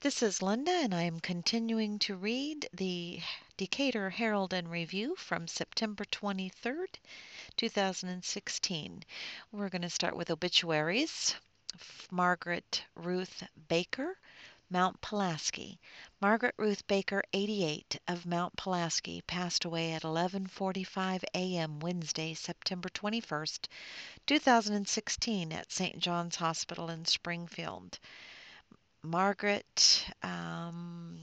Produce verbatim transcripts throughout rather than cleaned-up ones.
This is Linda, and I am continuing to read the Decatur Herald and Review from September twenty-third, two thousand sixteen. We're going to start with obituaries. Margaret Ruth Baker, Mount Pulaski. Margaret Ruth Baker, eighty-eight, of Mount Pulaski, passed away at eleven forty-five a m Wednesday, September twenty-first, two thousand sixteen, at Saint John's Hospital in Springfield. Margaret, um,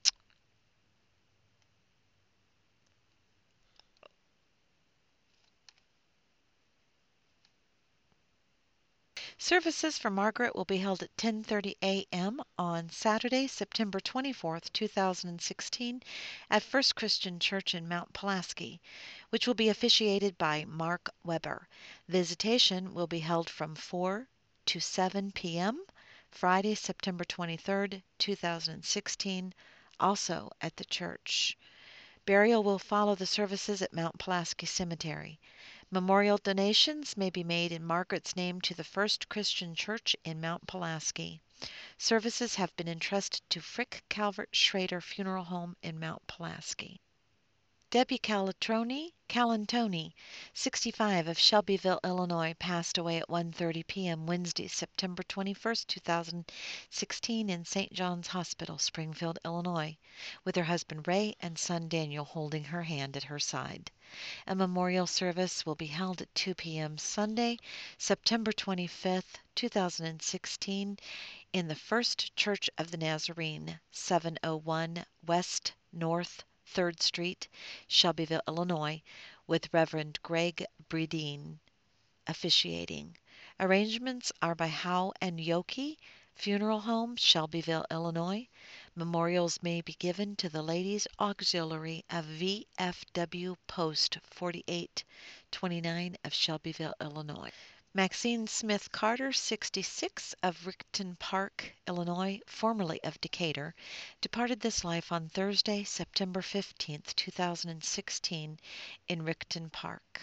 services for Margaret will be held at ten thirty a m on Saturday, September twenty-fourth, two thousand sixteen, at First Christian Church in Mount Pulaski, which will be officiated by Mark Weber. Visitation will be held from four to seven p m Friday, September twenty-third, two thousand sixteen, also at the church. Burial will follow the services at Mount Pulaski Cemetery. Memorial donations may be made in Margaret's name to the First Christian Church in Mount Pulaski. Services have been entrusted to Frick Calvert Schrader Funeral Home in Mount Pulaski. Debbie Calatroni, Calantoni, sixty-five, of Shelbyville, Illinois, passed away at one thirty p m Wednesday, September twenty-first, two thousand sixteen, in Saint John's Hospital, Springfield, Illinois, with her husband Ray and son Daniel holding her hand at her side. A memorial service will be held at two p m Sunday, September twenty-fifth, two thousand sixteen, in the First Church of the Nazarene, seven oh one West North third Street, Shelbyville, Illinois, with Reverend Greg Bredeen officiating. Arrangements are by Howe and Yoki Funeral Home, Shelbyville, Illinois. Memorials may be given to the Ladies Auxiliary of V F W Post forty-eight twenty-nine of Shelbyville, Illinois. Maxine Smith Carter, sixty-six, of Rickton Park, Illinois, formerly of Decatur, departed this life on Thursday, September fifteenth, two thousand sixteen, in Rickton Park.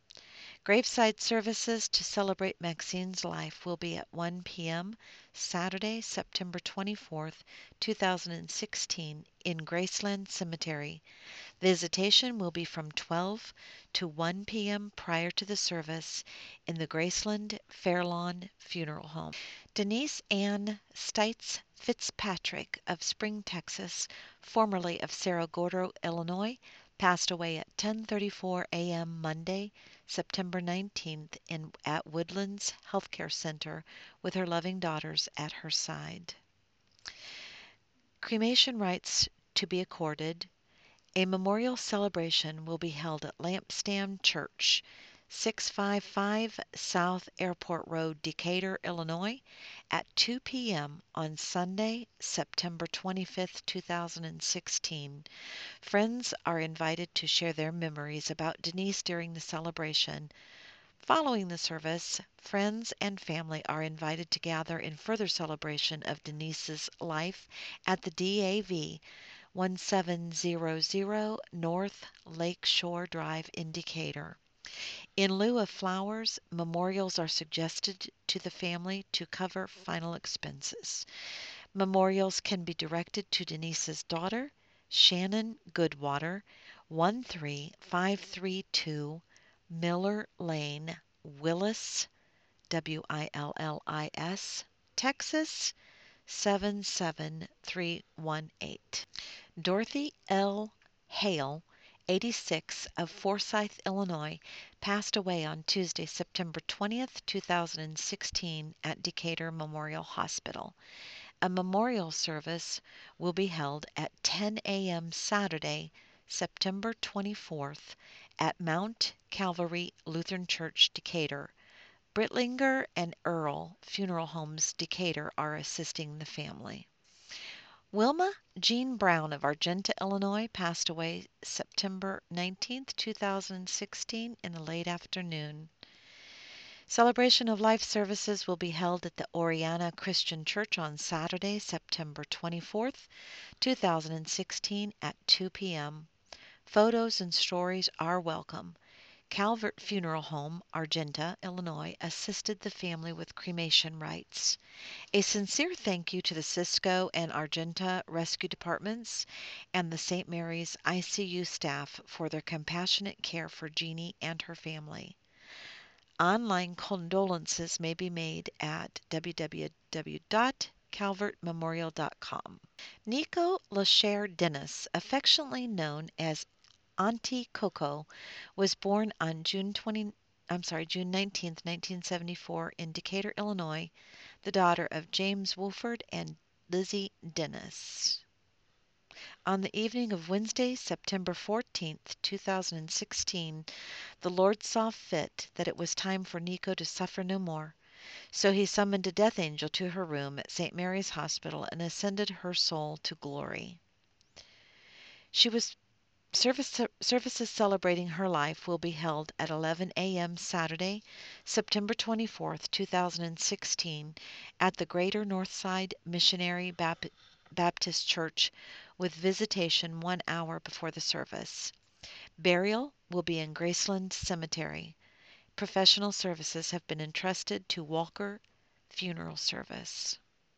Graveside services to celebrate Maxine's life will be at one p m Saturday, September twenty-fourth, two thousand sixteen, in Graceland Cemetery. Visitation will be from twelve to one p m prior to the service in the Graceland Fairlawn Funeral Home. Denise Ann Stites Fitzpatrick of Spring, Texas, formerly of Cerro Gordo, Illinois, passed away at ten thirty-four a m Monday, September nineteenth, in, at Woodlands Healthcare Center, with her loving daughters at her side. Cremation rights to be accorded. A memorial celebration will be held at Lampstand Church, six fifty-five South Airport Road, Decatur, Illinois, at two p m on Sunday, September twenty-fifth, two thousand sixteen. Friends are invited to share their memories about Denise during the celebration. Following the service, friends and family are invited to gather in further celebration of Denise's life at the D A V, seventeen hundred North Lake Shore Drive in Decatur. In lieu of flowers, memorials are suggested to the family to cover final expenses. Memorials can be directed to Denise's daughter, Shannon Goodwater, one three five three two Miller Lane, Willis, W I L L I S, Texas, seven seven three one eight. Dorothy L. Hale, eighty-six, of Forsyth, Illinois, passed away on Tuesday, September twentieth, two thousand sixteen, at Decatur Memorial Hospital. A memorial service will be held at ten a m Saturday, September twenty-fourth, at Mount Calvary Lutheran Church, Decatur. Brittlinger and Earl Funeral Homes, Decatur, are assisting the family. Wilma Jean Brown of Argenta, Illinois, passed away September nineteenth, two thousand sixteen, in the late afternoon. Celebration of life services will be held at the Oriana Christian Church on Saturday, September twenty-fourth, two thousand sixteen, at two p m Photos and stories are welcome. Calvert Funeral Home, Argenta, Illinois, assisted the family with cremation rites. A sincere thank you to the Cisco and Argenta rescue departments and the Saint Mary's I C U staff for their compassionate care for Jeannie and her family. Online condolences may be made at w w w dot calvert memorial dot com. Nico Lachère Dennis, affectionately known as Auntie Coco, was born on June twentieth, I'm sorry, June nineteenth, nineteen seventy-four in Decatur, Illinois, the daughter of James Wolford and Lizzie Dennis. On the evening of Wednesday, September fourteenth, two thousand sixteen, the Lord saw fit that it was time for Nico to suffer no more. So he summoned a death angel to her room at Saint Mary's Hospital and ascended her soul to glory. She was service, services celebrating her life will be held at eleven a m Saturday, September twenty-fourth, two thousand sixteen, at the Greater Northside Missionary Bap- Baptist Church, with visitation one hour before the service. Burial will be in Graceland Cemetery. Professional services have been entrusted to Walker Funeral Service.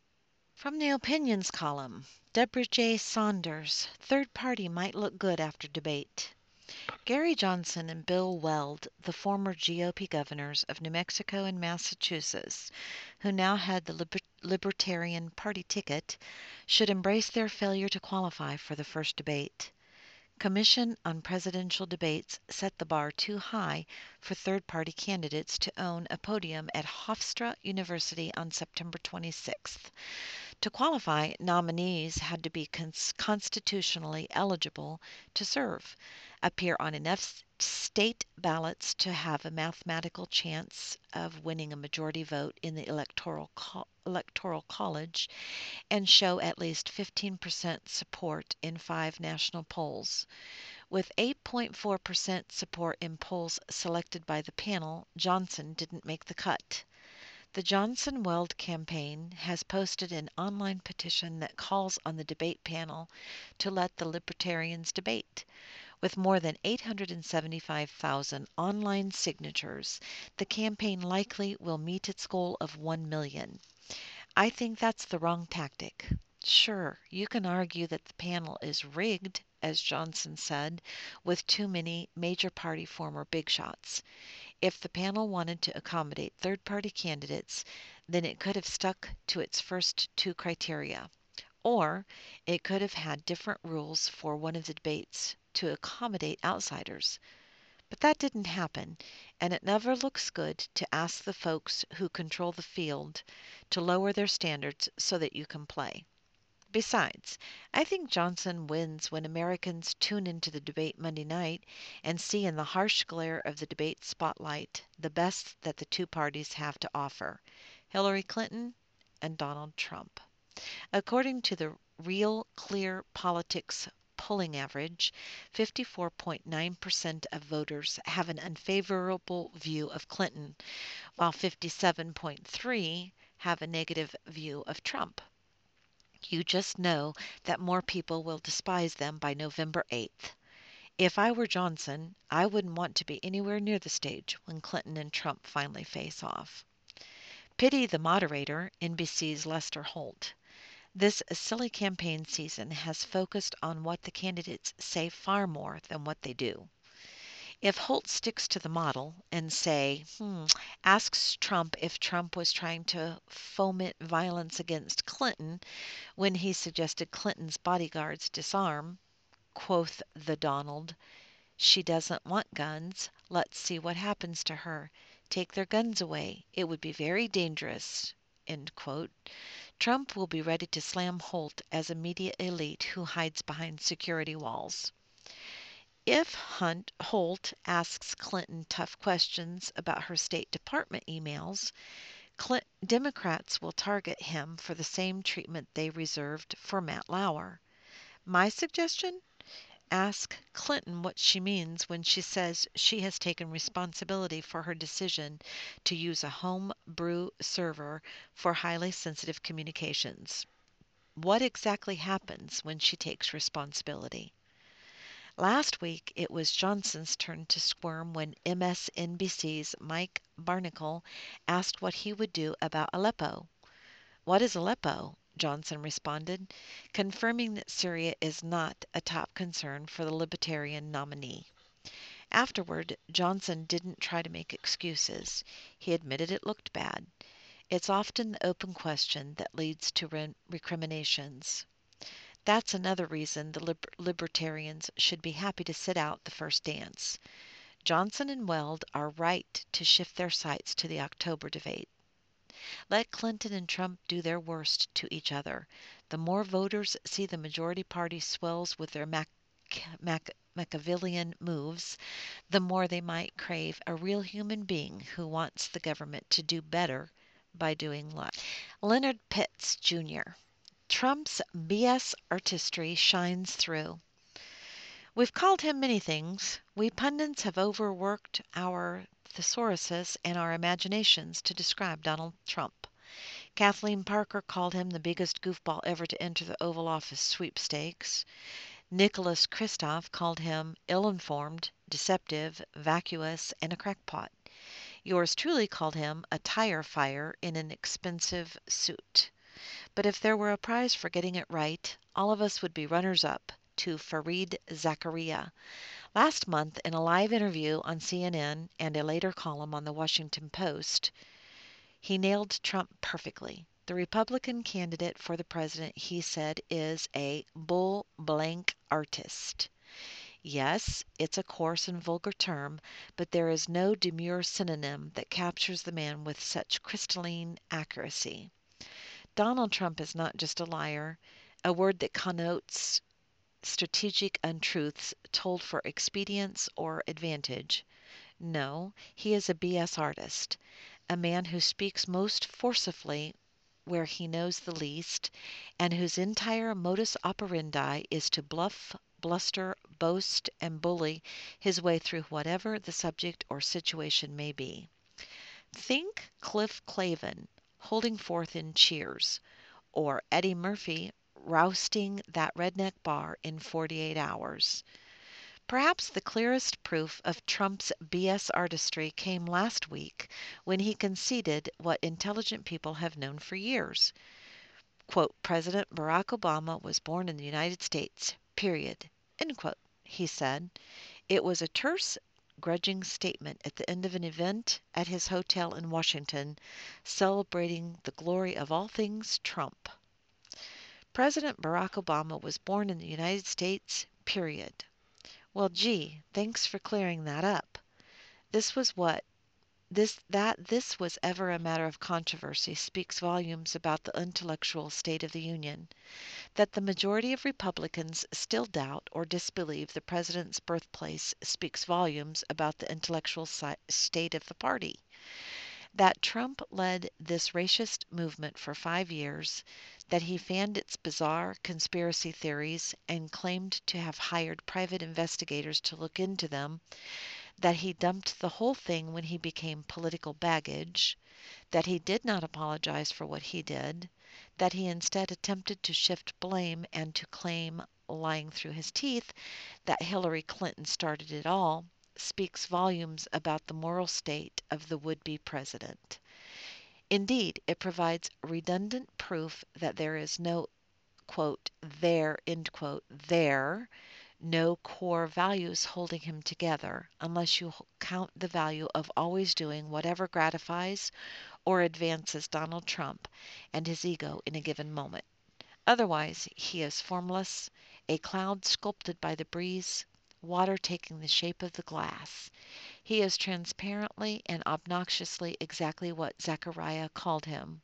From the opinions column, Deborah J. Saunders, third party might look good after debate. Gary Johnson and Bill Weld, the former G O P governors of New Mexico and Massachusetts, who now had the Liber- Libertarian Party ticket, should embrace their failure to qualify for the first debate. Commission on Presidential Debates set the bar too high for third-party candidates to own a podium at Hofstra University on September twenty-sixth. To qualify, nominees had to be cons- constitutionally eligible to serve, appear on enough state ballots to have a mathematical chance of winning a majority vote in the electoral co- electoral college, and show at least fifteen percent support in five national polls. With eight point four percent support in polls selected by the panel, Johnson didn't make the cut. The Johnson-Weld campaign has posted an online petition that calls on the debate panel to let the Libertarians debate. With more than eight hundred seventy-five thousand online signatures, the campaign likely will meet its goal of one million. I think that's the wrong tactic. Sure, you can argue that the panel is rigged, as Johnson said, with too many major party former big shots. If the panel wanted to accommodate third-party candidates, then it could have stuck to its first two criteria. Or it could have had different rules for one of the debates to accommodate outsiders. But that didn't happen, and it never looks good to ask the folks who control the field to lower their standards so that you can play. Besides, I think Johnson wins when Americans tune into the debate Monday night and see in the harsh glare of the debate spotlight the best that the two parties have to offer, Hillary Clinton and Donald Trump. According to the Real Clear Politics polling average, fifty-four point nine percent of voters have an unfavorable view of Clinton, while fifty-seven point three percent have a negative view of Trump. You just know that more people will despise them by November eighth. If I were Johnson, I wouldn't want to be anywhere near the stage when Clinton and Trump finally face off. Pity the moderator, N B C's Lester Holt. This silly campaign season has focused on what the candidates say far more than what they do. If Holt sticks to the model and say, hmm, asks Trump if Trump was trying to foment violence against Clinton when he suggested Clinton's bodyguards disarm, quoth the Donald, she doesn't want guns. Let's see what happens to her. Take their guns away. It would be very dangerous. End quote. Trump will be ready to slam Holt as a media elite who hides behind security walls. If Hunt Holt asks Clinton tough questions about her State Department emails, Clint, Democrats will target him for the same treatment they reserved for Matt Lauer. My suggestion? Ask Clinton what she means when she says she has taken responsibility for her decision to use a home brew server for highly sensitive communications. What exactly happens when she takes responsibility? Last week, it was Johnson's turn to squirm when M S N B C's Mike Barnicle asked what he would do about Aleppo. "What is Aleppo?" Johnson responded, confirming that Syria is not a top concern for the Libertarian nominee. Afterward, Johnson didn't try to make excuses. He admitted it looked bad. It's often the open question that leads to re- recriminations. That's another reason the liber- Libertarians should be happy to sit out the first dance. Johnson and Weld are right to shift their sights to the October debate. Let Clinton and Trump do their worst to each other. The more voters see the majority party swells with their Mac- Mac- Machiavellian moves, the more they might crave a real human being who wants the government to do better by doing less. Leonard Pitts, Junior Trump's B S artistry shines through. We've called him many things. We pundits have overworked our thesauruses and our imaginations to describe Donald Trump. Kathleen Parker called him the biggest goofball ever to enter the Oval Office sweepstakes. Nicholas Kristof called him ill-informed, deceptive, vacuous, and a crackpot. Yours truly called him a tire fire in an expensive suit. But if there were a prize for getting it right, all of us would be runners-up to Fareed Zakaria. Last month, in a live interview on C N N and a later column on the Washington Post, he nailed Trump perfectly. The Republican candidate for the president, he said, is a bull blank artist. Yes, it's a coarse and vulgar term, but there is no demure synonym that captures the man with such crystalline accuracy. Donald Trump is not just a liar, a word that connotes strategic untruths told for expedience or advantage. No, he is a B S artist, a man who speaks most forcibly where he knows the least, and whose entire modus operandi is to bluff, bluster, boast, and bully his way through whatever the subject or situation may be. Think Cliff Clavin holding forth in Cheers, or Eddie Murphy rousting that redneck bar in forty-eight hours. Perhaps the clearest proof of Trump's B S artistry came last week when he conceded what intelligent people have known for years. Quote, President Barack Obama was born in the United States, period. End quote, he said. It was a terse, grudging statement at the end of an event at his hotel in Washington, celebrating the glory of all things Trump. President Barack Obama was born in the United States, period. Well, gee, thanks for clearing that up. This was what this that this was ever a matter of controversy speaks volumes about the intellectual state of the Union. That the majority of Republicans still doubt or disbelieve the president's birthplace speaks volumes about the intellectual si- state of the party. That Trump led this racist movement for five years, that he fanned its bizarre conspiracy theories and claimed to have hired private investigators to look into them, that he dumped the whole thing when he became political baggage, that he did not apologize for what he did, that he instead attempted to shift blame and to claim, lying through his teeth, that Hillary Clinton started it all, speaks volumes about the moral state of the would-be president. Indeed, it provides redundant proof that there is no, quote, there, end quote, there, no core values holding him together, unless you count the value of always doing whatever gratifies or advances Donald Trump and his ego in a given moment. Otherwise, he is formless, a cloud sculpted by the breeze, water taking the shape of the glass. He is transparently and obnoxiously exactly what Zechariah called him,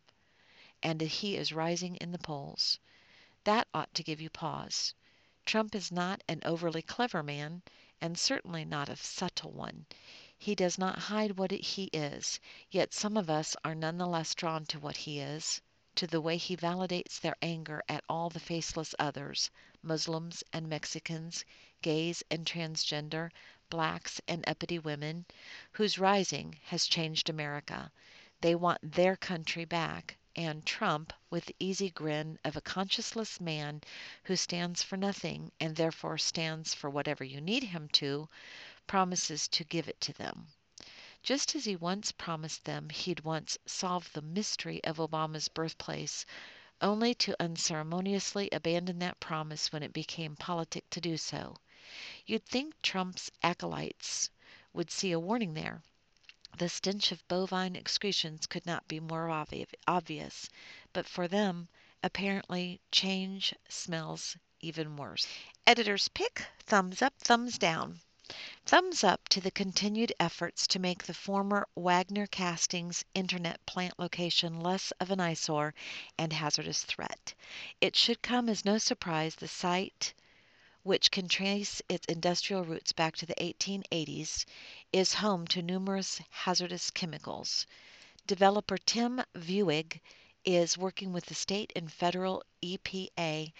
and he is rising in the polls. That ought to give you pause. Trump is not an overly clever man, and certainly not a subtle one. He does not hide what he is, yet some of us are none the less drawn to what he is, to the way he validates their anger at all the faceless others, Muslims and Mexicans, gays and transgender, blacks and uppity women, whose rising has changed America. They want their country back, and Trump, with the easy grin of a conscienceless man who stands for nothing and therefore stands for whatever you need him to, promises to give it to them. Just as he once promised them he'd once solve the mystery of Obama's birthplace, only to unceremoniously abandon that promise when it became politic to do so. You'd think Trump's acolytes would see a warning there. The stench of bovine excretions could not be more obvi- obvious, but for them, apparently, change smells even worse. Editor's pick, thumbs up, thumbs down. Thumbs up to the continued efforts to make the former Wagner Castings internet plant location less of an eyesore and hazardous threat. It should come as no surprise the site, which can trace its industrial roots back to the eighteen eighties, is home to numerous hazardous chemicals. Developer Tim Vuig is working with the state and federal E P A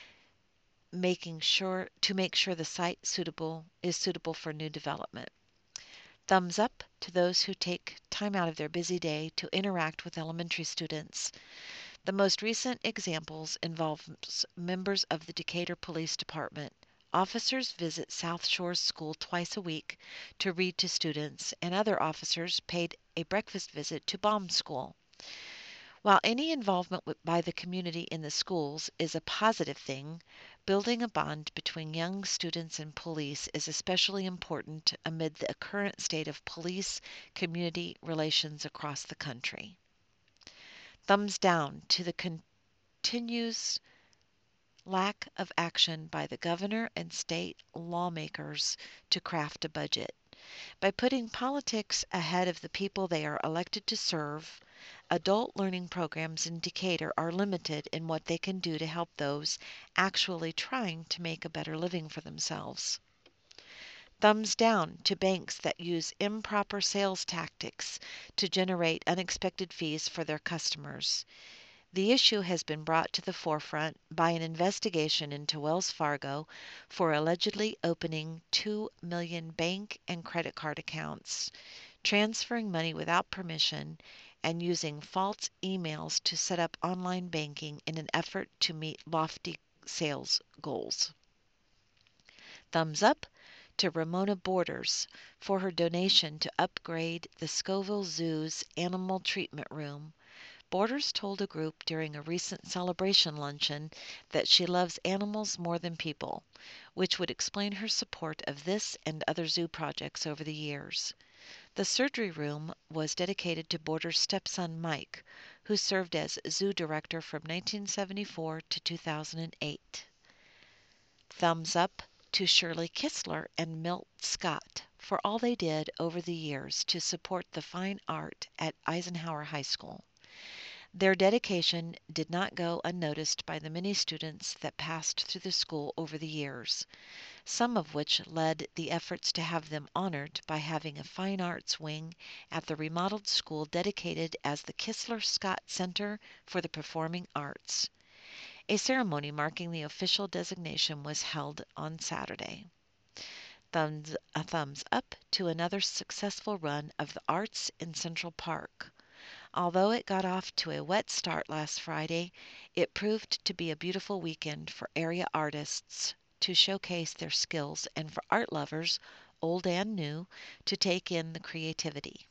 making sure to make sure the site suitable is suitable for new development. Thumbs up to those who take time out of their busy day to interact with elementary students. The most recent examples involve members of the Decatur Police Department. Officers visit South Shores School twice a week to read to students, and other officers paid a breakfast visit to Baum School. While any involvement by the community in the schools is a positive thing, building a bond between young students and police is especially important amid the current state of police-community relations across the country. Thumbs down to the continuous lack of action by the governor and state lawmakers to craft a budget. By putting politics ahead of the people they are elected to serve, adult learning programs in Decatur are limited in what they can do to help those actually trying to make a better living for themselves. Thumbs down to banks that use improper sales tactics to generate unexpected fees for their customers. The issue has been brought to the forefront by an investigation into Wells Fargo for allegedly opening two million bank and credit card accounts, transferring money without permission, and using false emails to set up online banking in an effort to meet lofty sales goals. Thumbs up to Ramona Borders for her donation to upgrade the Scoville Zoo's animal treatment room. Borders told a group during a recent celebration luncheon that she loves animals more than people, which would explain her support of this and other zoo projects over the years. The surgery room was dedicated to Borders' stepson Mike, who served as zoo director from nineteen seventy-four to two thousand eight. Thumbs up to Shirley Kistler and Milt Scott for all they did over the years to support the fine art at Eisenhower High School. Their dedication did not go unnoticed by the many students that passed through the school over the years, some of which led the efforts to have them honored by having a fine arts wing at the remodeled school dedicated as the Kistler Scott Center for the Performing Arts. A ceremony marking the official designation was held on Saturday. Thumbs, a thumbs up to another successful run of the arts in Central Park. Although it got off to a wet start last Friday, it proved to be a beautiful weekend for area artists to showcase their skills and for art lovers, old and new, to take in the creativity.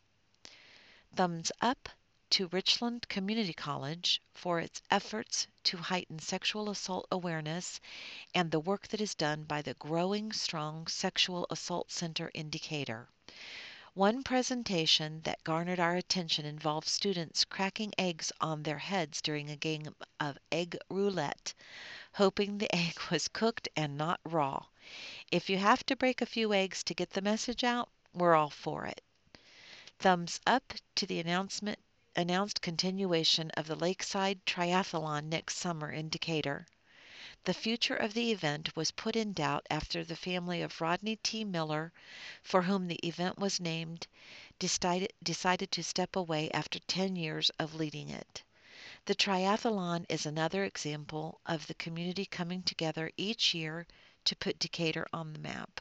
Thumbs up to Richland Community College for its efforts to heighten sexual assault awareness and the work that is done by the Growing Strong Sexual Assault Center in Decatur. One presentation that garnered our attention involved students cracking eggs on their heads during a game of egg roulette, hoping the egg was cooked and not raw. If you have to break a few eggs to get the message out, we're all for it. Thumbs up to the announcement announced continuation of the Lakeside Triathlon next summer in Decatur. The future of the event was put in doubt after the family of Rodney T. Miller, for whom the event was named, decided, decided to step away after ten years of leading it. The triathlon is another example of the community coming together each year to put Decatur on the map.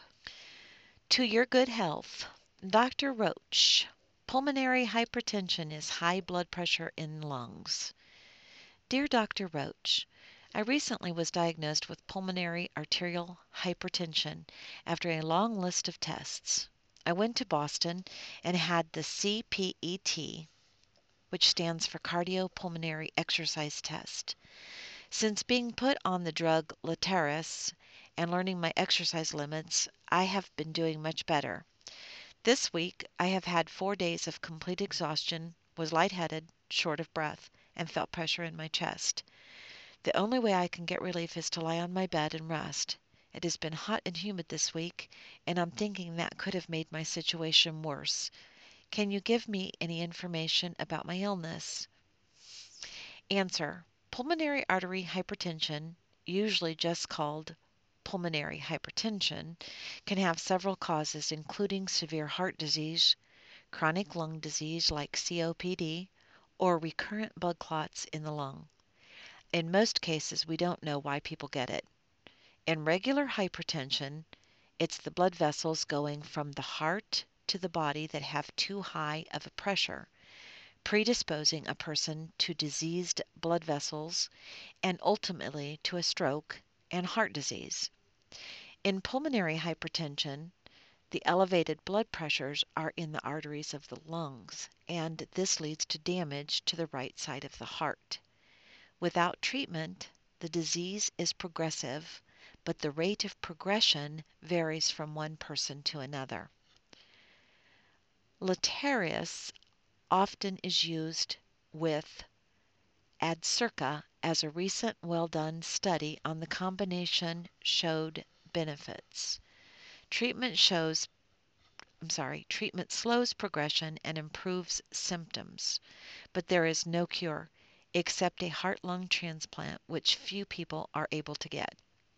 To your good health, Doctor Roach. Pulmonary hypertension is high blood pressure in lungs. Dear Doctor Roach, I recently was diagnosed with pulmonary arterial hypertension after a long list of tests. I went to Boston and had the C P E T, which stands for cardiopulmonary exercise test. Since being put on the drug Letairis and learning my exercise limits, I have been doing much better. This week I have had four days of complete exhaustion, was lightheaded, short of breath, and felt pressure in my chest. The only way I can get relief is to lie on my bed and rest. It has been hot and humid this week, and I'm thinking that could have made my situation worse. Can you give me any information about my illness? Answer. Pulmonary artery hypertension, usually just called pulmonary hypertension, can have several causes, including severe heart disease, chronic lung disease like C O P D, or recurrent blood clots in the lung. In most cases, we don't know why people get it. In regular hypertension, it's the blood vessels going from the heart to the body that have too high of a pressure, predisposing a person to diseased blood vessels and ultimately to a stroke and heart disease. In pulmonary hypertension, the elevated blood pressures are in the arteries of the lungs, and this leads to damage to the right side of the heart. Without treatment, the disease is progressive, but the rate of progression varies from one person to another. Letairis often is used with Adcirca, as a recent well-done study on the combination showed benefits. Treatment shows, I'm sorry, treatment slows progression and improves symptoms, but there is no cure except a heart-lung transplant, which few people are able to get.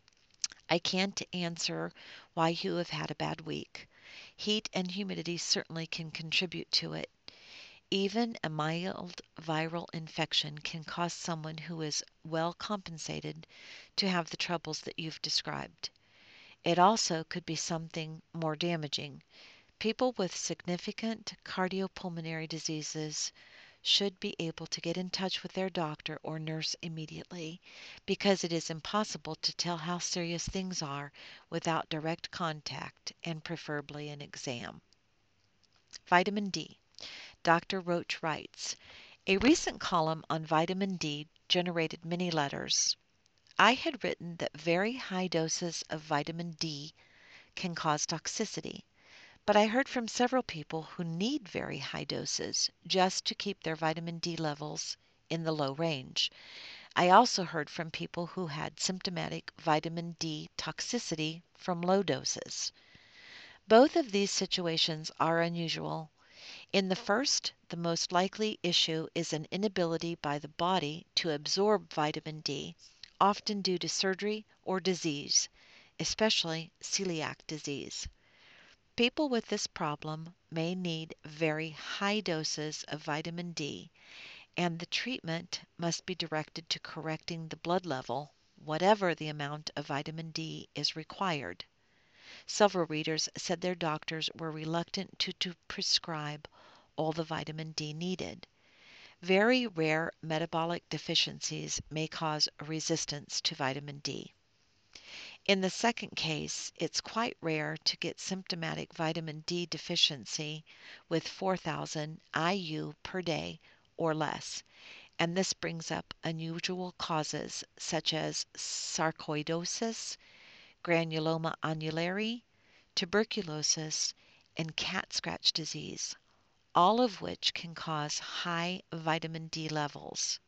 I can't answer why you have had a bad week. Heat and humidity certainly can contribute to it. Even a mild viral infection can cause someone who is well compensated to have the troubles that you've described. It also could be something more damaging. People with significant cardiopulmonary diseases should be able to get in touch with their doctor or nurse immediately, because it is impossible to tell how serious things are without direct contact and preferably an exam. Vitamin D. Doctor Roach writes, a recent column on vitamin D generated many letters. I had written that very high doses of vitamin D can cause toxicity, but I heard from several people who need very high doses just to keep their vitamin D levels in the low range. I also heard from people who had symptomatic vitamin D toxicity from low doses. Both of these situations are unusual. In the first, the most likely issue is an inability by the body to absorb vitamin D, often due to surgery or disease, especially celiac disease. People with this problem may need very high doses of vitamin D, and the treatment must be directed to correcting the blood level, whatever the amount of vitamin D is required. Several readers said their doctors were reluctant to, to prescribe all the vitamin D needed. Very rare metabolic deficiencies may cause a resistance to vitamin D. In the second case, it's quite rare to get symptomatic vitamin D deficiency with four thousand I U per day or less, and this brings up unusual causes such as sarcoidosis, granuloma annulare, tuberculosis, and cat scratch disease, all of which can cause high vitamin D levels.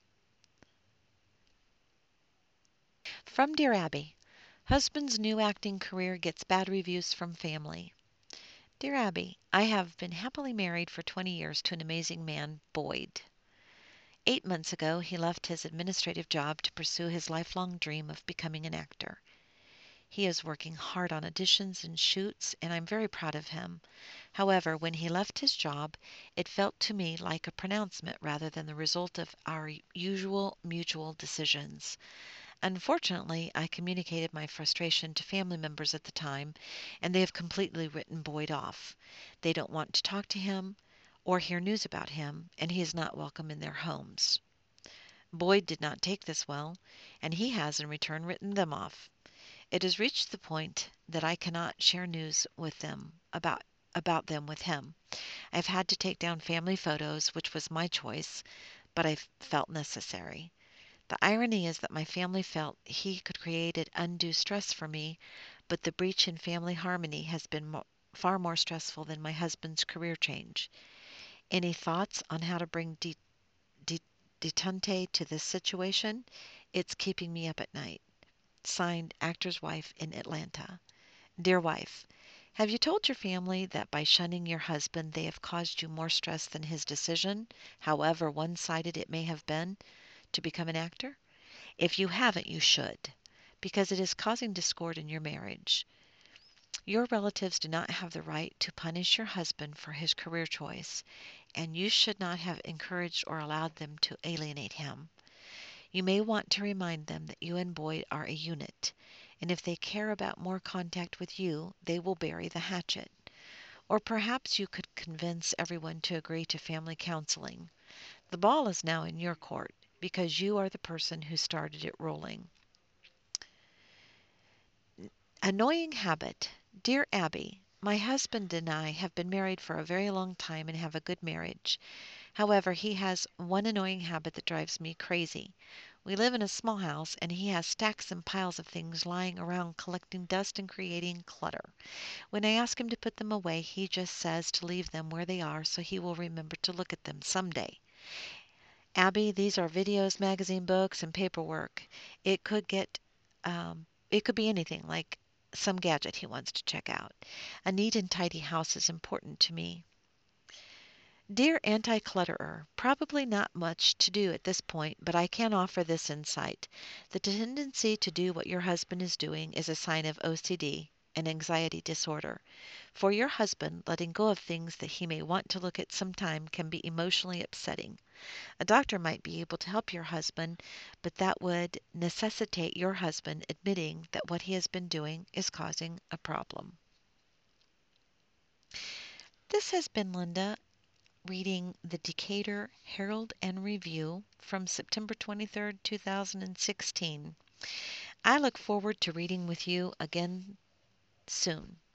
From Dear Abby, husband's new acting career gets bad reviews from family. Dear Abby, I have been happily married for twenty years to an amazing man, Boyd. Eight months ago, he left his administrative job to pursue his lifelong dream of becoming an actor. He is working hard on auditions and shoots, and I'm very proud of him. However, when he left his job, it felt to me like a pronouncement rather than the result of our usual mutual decisions. Unfortunately, I communicated my frustration to family members at the time, and they have completely written Boyd off. They don't want to talk to him or hear news about him, and he is not welcome in their homes. Boyd did not take this well, and he has in return written them off. It has reached the point that I cannot share news with them about about them with him. I've had to take down family photos, which was my choice, but I felt necessary. The irony is that my family felt he could create an undue stress for me, but the breach in family harmony has been mo- far more stressful than my husband's career change. Any thoughts on how to bring de- de- detente to this situation? It's keeping me up at night. Signed, Actor's Wife in Atlanta. Dear wife, have you told your family that by shunning your husband they have caused you more stress than his decision, however one-sided it may have been, to become an actor? If you haven't, you should, because it is causing discord in your marriage. Your relatives do not have the right to punish your husband for his career choice, and you should not have encouraged or allowed them to alienate him. You may want to remind them that you and Boyd are a unit, and if they care about more contact with you, they will bury the hatchet. Or perhaps you could convince everyone to agree to family counseling. The ball is now in your court, because you are the person who started it rolling. Annoying habit. Dear Abby, my husband and I have been married for a very long time and have a good marriage. However, he has one annoying habit that drives me crazy. We live in a small house, and he has stacks and piles of things lying around collecting dust and creating clutter. When I ask him to put them away, he just says to leave them where they are so he will remember to look at them someday. Abby, these are videos, magazine books, and paperwork. It could get, um, it could be anything, like some gadget he wants to check out. A neat and tidy house is important to me. Dear Anti-Clutterer, probably not much to do at this point, but I can offer this insight. The tendency to do what your husband is doing is a sign of O C D, an anxiety disorder. For your husband, letting go of things that he may want to look at sometime can be emotionally upsetting. A doctor might be able to help your husband, but that would necessitate your husband admitting that what he has been doing is causing a problem. This has been Linda reading the Decatur Herald and Review from September twenty-third, two thousand sixteen. I look forward to reading with you again soon.